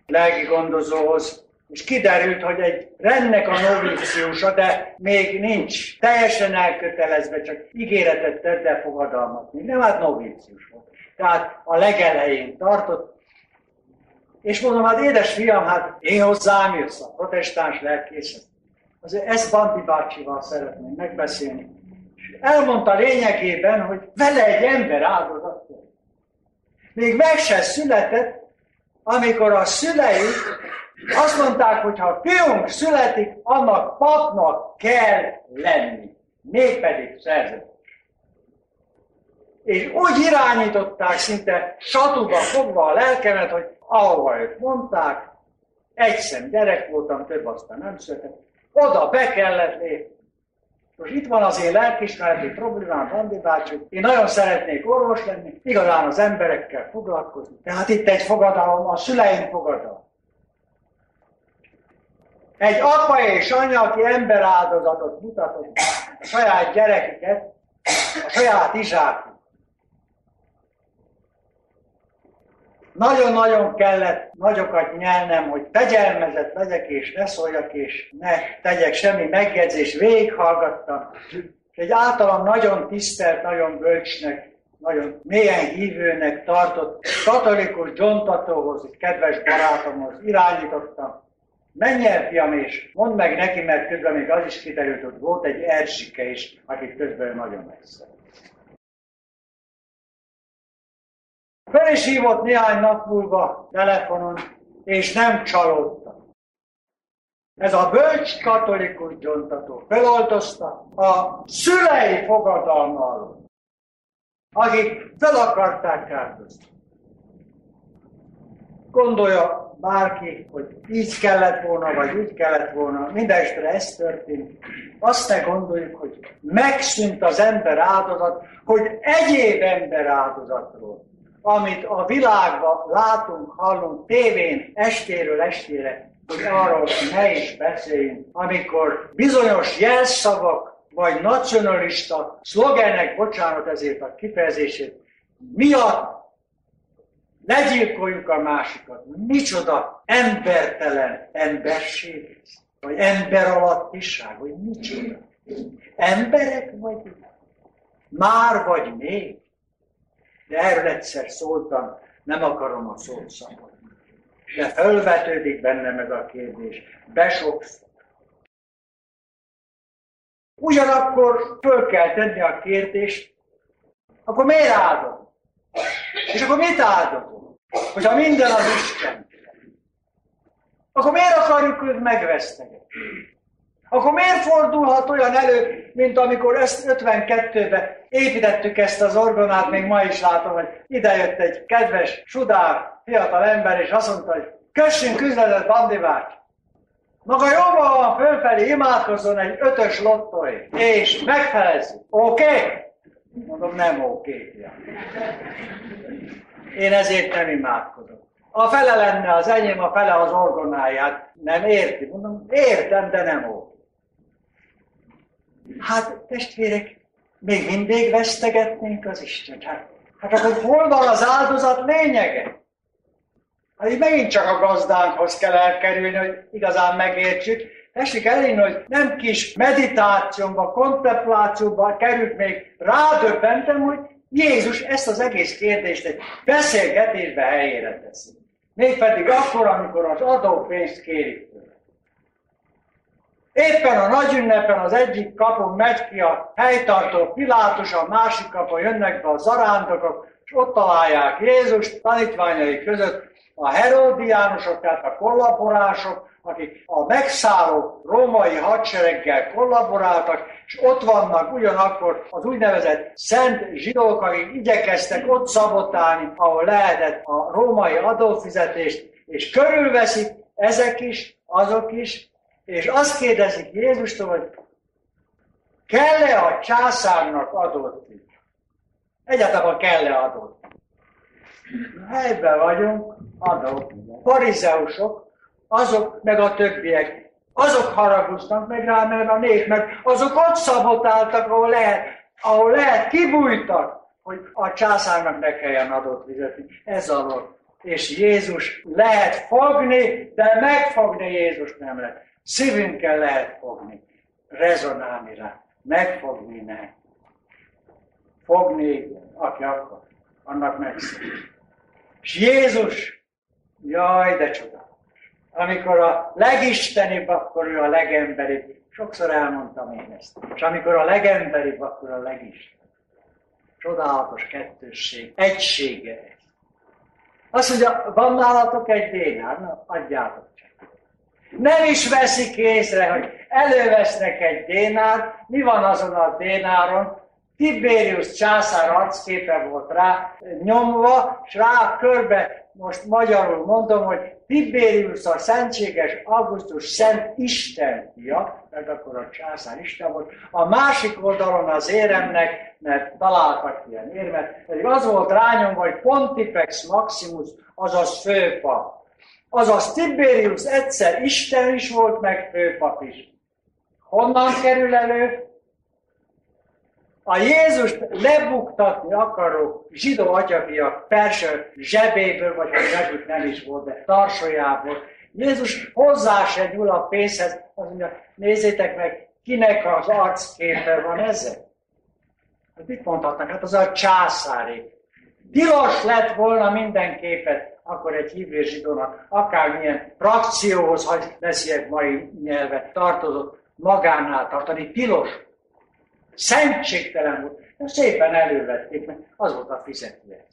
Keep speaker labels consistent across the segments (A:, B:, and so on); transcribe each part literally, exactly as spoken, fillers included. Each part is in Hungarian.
A: lelki gondozóhoz, és kiderült, hogy egy rendnek a novíciusa, de még nincs teljesen elkötelezve, csak ígéretet tett, de fogadalmat még nem, hát novícius volt. Tehát a legelején tartott, és mondom, hát édes fiam, hát én hozzám jössz a protestáns lelkészet. Azért ezt Bandi bácsival szeretném megbeszélni. És elmondta lényegében, hogy vele egy ember áldozat. Még meg se született, amikor a szülei azt mondták, hogy ha fiunk születik, annak papnak kell lenni, mégpedig szerzetes. És úgy irányították szinte satuba fogva a lelkemet, hogy ahova ők mondták, egyszem gyerek voltam, több aztán nem született, oda be kellett lépni. Most itt van az én lelkiismereti problémám, Bandi bácsi, én nagyon szeretnék orvos lenni, igazán az emberekkel foglalkozni. Tehát itt egy fogadalom, a szüleim fogadalom. Egy apa és anya, aki emberáldozatot mutatott a saját gyerekeket, a saját izsáknak. Nagyon-nagyon kellett nagyokat nyelnem, hogy fegyelmezett legyek, és ne szóljak, és ne tegyek semmi megjegyzést. Végighallgattam. És egy általam nagyon tisztelt, nagyon bölcsnek, nagyon mélyen hívőnek tartott katolikus gyontatóhoz, egy kedves barátomhoz irányítottam. Menj el, fiam, és mondd meg neki, mert közben még az is kiderült, hogy volt egy Erzsike is, akit közben nagyon megszeret. Fel is hívott néhány nap múlva telefonon, és nem csalódtam. Ez a bölcs katolikus gyontató feloltozta a szülei fogadalmáról, akik fel akarták kárhozni. Gondolja bárki, hogy így kellett volna, vagy úgy kellett volna, mindenesetre ez történt. Azt ne gondoljuk, hogy megszűnt az ember áldozat, hogy egyéb ember áldozatról, amit a világban látunk, hallunk tévén estéről estére, hogy arról ne is beszéljünk, amikor bizonyos jelszavak, vagy nacionalista szlogenek, bocsánat ezért a kifejezését, miatt legyilkoljuk a másikat. Micsoda embertelen emberség ez? Vagy emberalattiság, vagy micsoda? Emberek vagyunk? Már vagy még? De erről egyszer szóltam, nem akarom a szót szabadni. De felvetődik bennem ez a kérdés. Besokszor. Ugyanakkor föl kell tenni a kérdést, akkor miért áldozom? És akkor mit áldozom? Hogyha minden az Isten. Akkor miért akarjuk őt megvesztegetni? Akkor miért fordulhat olyan elő, mint amikor ezt ötvenkettőben építettük ezt az orgonát, még ma is látom, hogy idejött egy kedves, sudár, fiatal ember, és azt mondta, hogy kössünk üzletet, Bandi bácsi. Maga jobban van fölfelé, imádkozzon egy ötös lottóért, és megfelezzük. Oké? Okay? Mondom, nem oké. Okay, én ezért nem imádkozom. A fele lenne az enyém, a fele az orgonáját. Nem érti? Mondom, értem, de nem oké. Hát, testvérek, még mindig vesztegetnénk az Istent. Hát, hát akkor hol van az áldozat lényege? Hát így megint csak a gazdánkhoz kell elkerülni, hogy igazán megértsük. Tessék elérni, hogy nem kis meditációba, kontemplációba került, még rádöbbentem, hogy Jézus ezt az egész kérdést egy beszélgetésbe helyére teszi. Mégpedig akkor, amikor az adópénzt kérik tőle. Éppen a nagy ünnepen az egyik kapun megy ki a helytartó Pilátus, a másik kapun jönnek be a zarándokok, és ott találják Jézust tanítványai között a Heródiánusok, tehát a kollaborások, akik a megszálló római hadsereggel kollaboráltak, és ott vannak ugyanakkor az úgynevezett szent zsidók, akik igyekeztek ott szabotálni, ahol lehetett a római adófizetést, és körülveszik ezek is, azok is, és azt kérdezik Jézustól, hogy kell-e a császárnak adót? Egyáltalán kell-e adót? Helyben vagyunk, adót. Farizeusok, azok meg a többiek, azok haragudtak meg rá, mert a nép, mert azok ott szabotáltak, ahol lehet, ahol lehet, kibújtak, hogy a császárnak ne kelljen adót fizetni. Ez alól és Jézus lehet fogni, de megfogni Jézus nem lehet. Szívünkkel lehet fogni, rezonálni rá, megfogni nem. Fogni, aki akar, annak megszól. És Jézus, jaj, de csoda. Amikor a legistenibb, akkor ő a legemberibb. Sokszor elmondtam én ezt. És amikor a legemberibb, akkor a legisten. Csodálatos kettősség, egysége ez. Azt mondja, van nálatok egy dénár? Na, adjátok csak. Nem is veszik észre, hogy elővesznek egy dénár. Mi van azon a dénáron? Tiberius császár arcképe volt rá nyomva, és rá körbe, most magyarul mondom, hogy Tiberius a szentséges Augustus szent Isten fia, mert akkor a császár Isten volt, a másik oldalon az éremnek, mert találtak ilyen érmet, pedig az volt rányomva, hogy Pontifex Maximus, azaz főpap. Azaz Tiberius egyszer Isten is volt, meg főpap is. Honnan kerül elő? A Jézust lebuktatni akaró zsidó atyafiak perső zsebéből, vagy a zsebük nem is volt, de tarsolyából. Jézus hozzá se nyúl a pénzhez, azt mondja, nézzétek meg, kinek az arcképe van ezzel. Hát mit mondhatnak? Hát az a császári. Tilos lett volna minden képet, akkor egy hívő zsidónak, akármilyen frakcióhoz, hogy beszéljek mai nyelvet, tartozott magánál tartani. Tilos. Szentségtelen volt. De szépen elővették, mert az volt a fizető.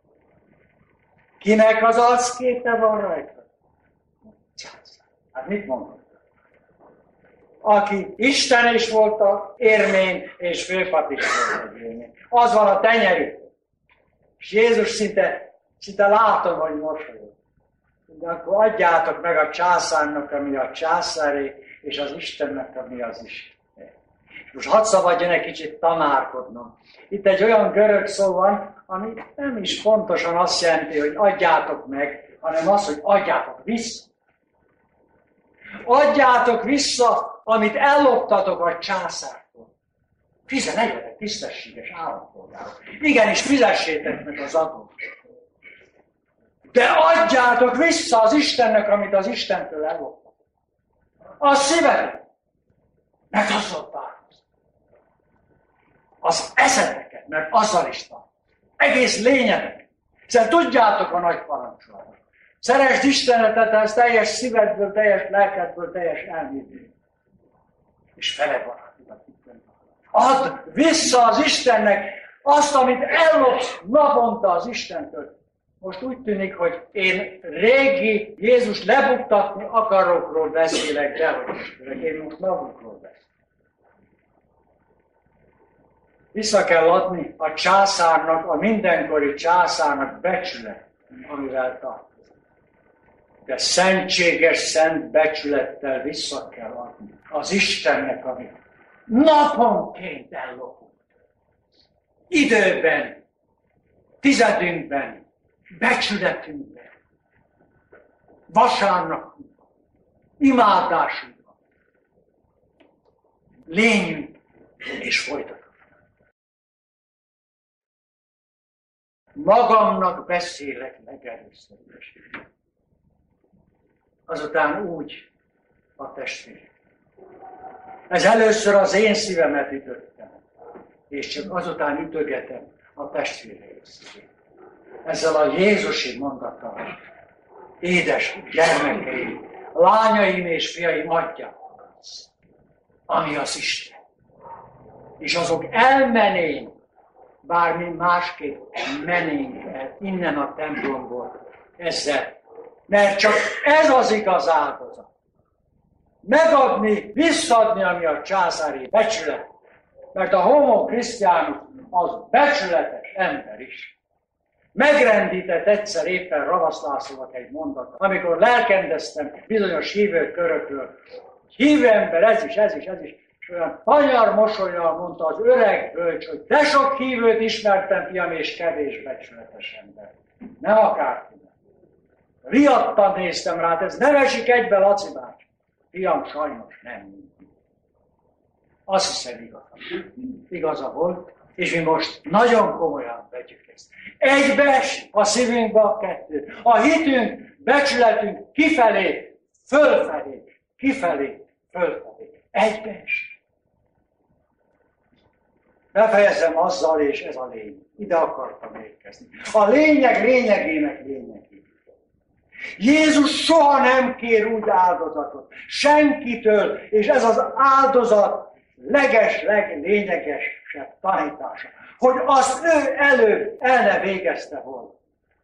A: Kinek az arcképe van rajta? Császár. Hát mit mondod? Aki Isten is volt a érmény, és főpap is volt az érmény. Az van a tenyerük. És Jézus szinte, szinte látom, hogy mosolyog. De akkor adjátok meg a császárnak, ami a császáré, és az Istennek, ami az Isten. Most hadd szabadjon egy kicsit tanárkodnom. Itt egy olyan görög szó van, ami nem is pontosan azt jelenti, hogy adjátok meg, hanem az, hogy adjátok vissza. Adjátok vissza, amit elloptatok a császártól. Tizenegyetek tisztességes állampolgárok. Igenis, fizessétek meg az adót. De adjátok vissza az Istennek, amit az Istentől elloptatok. A szívetek, mert azzal tárgyal. Az eszeteket, mert azzal is tart. Egész lényedek. Hiszen tudjátok a nagy parancsolat. Szeresd Istenetet, ez teljes szívedből, teljes lelkedből, teljes elmédből. És fele van. Add vissza az Istennek azt, amit ellopsz naponta az Istentől. Most úgy tűnik, hogy én régi Jézus lebuktatni akarókról beszélek, de hogy én most magukról beszélek. Vissza kell adni a császárnak, a mindenkori császárnak becsület, amivel tartozik. De szentséges, szent becsülettel vissza kell adni az Istennek, amit naponként ellopunk. Időben, tizedünkben, becsületünkben, vasárnapunkban, imádásunkban, lényünk és folytatódunk. Magamnak beszélek legelőször is. Azután úgy a testvérem. Ez először az én szívemet ütöttem, és csak azután ütögetem a testvéreim szívét. Ezzel a Jézusi mondattal, édes gyermekeim, lányaim és fiaim, adjátok azt, ami az Isten. És azok elmenénk, bármi másképp mennénk el innen a templomból ezzel. Mert csak ez az igaz áldozat. Megadni, visszadni, ami a császári becsület. Mert a homo Christianus az becsületes ember is. Megrendített egyszer éppen Ravasz Lászlónak egy mondatot, amikor lelkendeztem bizonyos hívő körökről. Hívő ember, ez is, ez is, ez is. És olyan anyar mosollyal mondta az öreg bölcs, hogy de sok hívőt ismertem, fiam, és kevés becsületes ember. Nem akárki. Riadtan néztem rá, ez nem esik egybe, Laci bácsi. Fiam, sajnos nem. Azt hiszem igaza. Igaza volt, És mi most nagyon komolyan vegyük ezt. Egybeesik a szívünkbe a kettő. A hitünk, becsületünk kifelé, fölfelé, kifelé, fölfelé. Egybeesik. Befejezem azzal, és ez a lény. Ide akartam érkezni. A lényeg lényegének lényegének. Jézus soha nem kér úgy áldozatot. Senkitől, és ez az áldozat leges, leglényegesebb tanítása. Hogy azt ő előbb el ne végezte volna.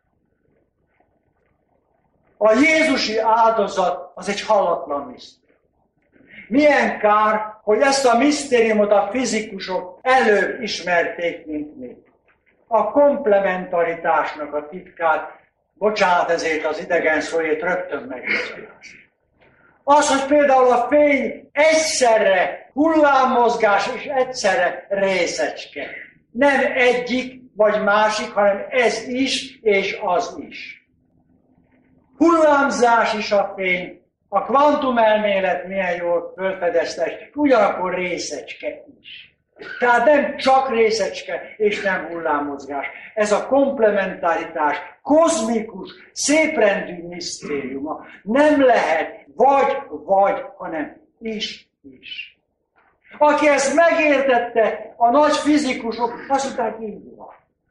A: A jézusi áldozat az egy hallatlan misztérium. Milyen kár, hogy ezt a misztériumot a fizikusok előbb ismerték, mint mi. A komplementaritásnak a titkát, bocsánat ezért az idegen szóért rögtön megmozgás. Az, hogy például a fény egyszerre hullámmozgás és egyszerre részecske. Nem egyik vagy másik, hanem ez is és az is. Hullámzás is a fény, a kvantumelmélet milyen jól felfedezte, ugyanakkor részecske is. Tehát nem csak részecske és nem hullámmozgás. Ez a komplementaritás, kozmikus, széprendű misztériuma. Nem lehet vagy, vagy, hanem is, is. Aki ezt megértette, a nagy fizikusok, azt mondták, így van.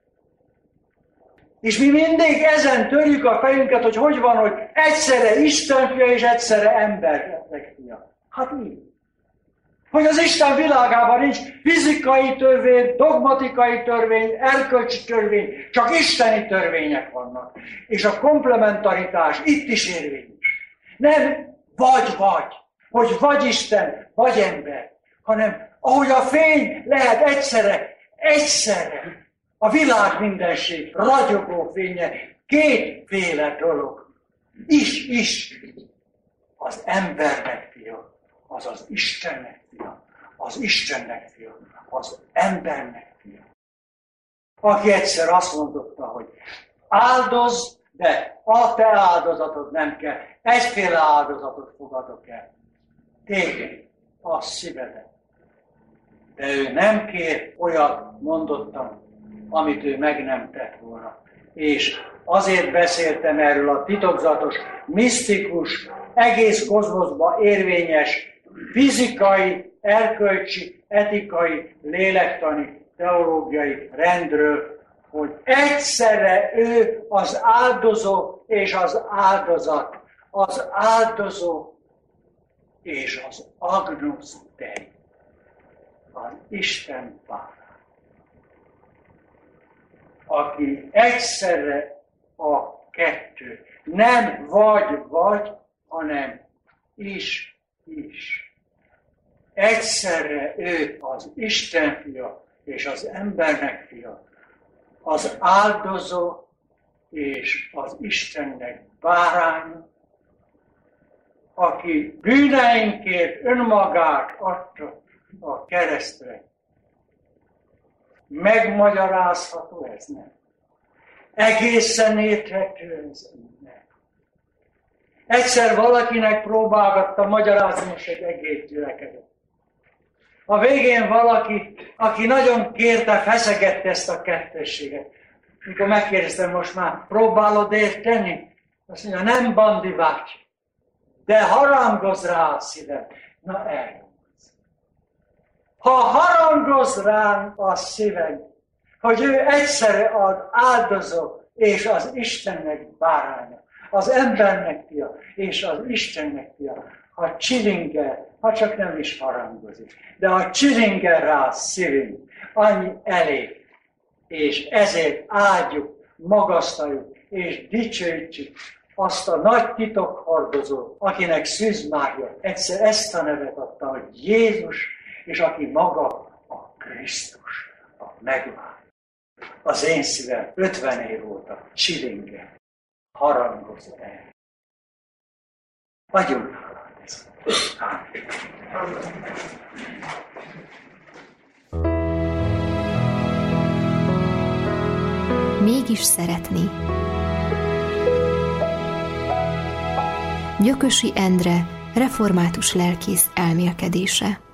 A: És mi mindig ezen törjük a fejünket, hogy hogy van, hogy egyszerre Isten fia és egyszerre emberek fia. Hát így. Hogy az Isten világában nincs fizikai törvény, dogmatikai törvény, erkölcsi törvény, csak isteni törvények vannak. És a komplementaritás itt is érvényes. Nem vagy-vagy, hogy vagy Isten, vagy ember, hanem ahogy a fény lehet egyszerre, egyszerre, a világ mindenség, ragyogó fénye, kétféle dolog. Is, is, az embernek fia, az az Istennek fia, az Istennek fia, az embernek fia. Aki egyszer azt mondotta, hogy áldozz, de a te áldozatod nem kell, egyféle áldozatot fogadok el. Téged, a szívedet. De ő nem kér olyat, mondottam, amit ő meg nem tett volna. És azért beszéltem erről a titokzatos, misztikus, egész kozmoszban érvényes, fizikai, erkölcsi, etikai, lélektani, teológiai rendről, hogy egyszerre ő az áldozó és az áldozat, az áldozó és az Agnus Dei, az Isten bárány, aki egyszerre a kettő, nem vagy-vagy, hanem is-is. Egyszerre ő az Isten fia és az embernek fia, az áldozó és az Istennek báránya, aki bűneinkért önmagát adta a keresztre. Megmagyarázható ez nem. Egészen érthető ez nem. Egyszer valakinek próbálgattam magyarázni most egy egész gyülekezet. A végén valaki, aki nagyon kérte, feszegette ezt a kettősséget. Mikor megkérdeztem, most már próbálod érteni? Azt mondja, nem Bandi bácsi, de harangoz rá a szívem. Na el. Ha harangoz rám a szívem, hogy ő egyszerre az áldozó és az Istennek báránya, az embernek fia és az Istennek fia, ha csilingel, ha csak nem is harangozik, de ha csilingel rá a szívünk, annyi elég, és ezért áldjuk, magasztaljuk és dicsőítjük azt a nagy titokhordozót, akinek Szűz Mária egyszer ezt a nevet adta, hogy Jézus, és aki maga a Krisztus, a megváltó. Az én szívem ötven év óta csilingel, harangoz el. Vagyunk hála ez.
B: Mégis szeretni. Gyökösi Endre, református lelkész elmélkedése.